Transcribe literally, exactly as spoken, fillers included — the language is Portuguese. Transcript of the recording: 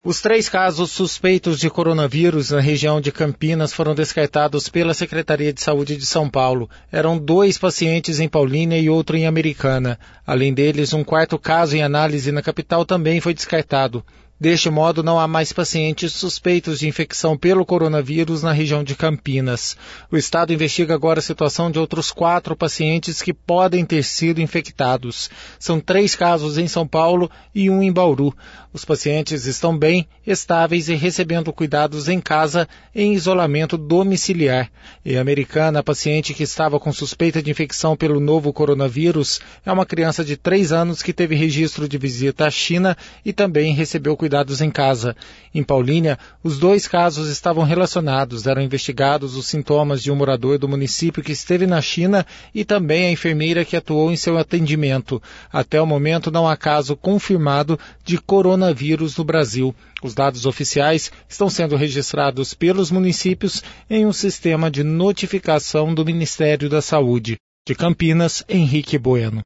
Os três casos suspeitos de coronavírus na região de Campinas foram descartados pela Secretaria de Saúde de São Paulo. Eram dois pacientes em Paulínia e outro em Americana. Além deles, um quarto caso em análise na capital também foi descartado. Deste modo, não há mais pacientes suspeitos de infecção pelo coronavírus na região de Campinas. O Estado investiga agora a situação de outros quatro pacientes que podem ter sido infectados. São três casos em São Paulo e um em Bauru. Os pacientes estão bem, estáveis e recebendo cuidados em casa em isolamento domiciliar. Em Americana, a paciente que estava com suspeita de infecção pelo novo coronavírus é uma criança de três anos que teve registro de visita à China e também recebeu cuidados cuidados em casa. Em Paulínia, os dois casos estavam relacionados. Eram investigados os sintomas de um morador do município que esteve na China e também a enfermeira que atuou em seu atendimento. Até o momento, não há caso confirmado de coronavírus no Brasil. Os dados oficiais estão sendo registrados pelos municípios em um sistema de notificação do Ministério da Saúde. De Campinas, Henrique Bueno.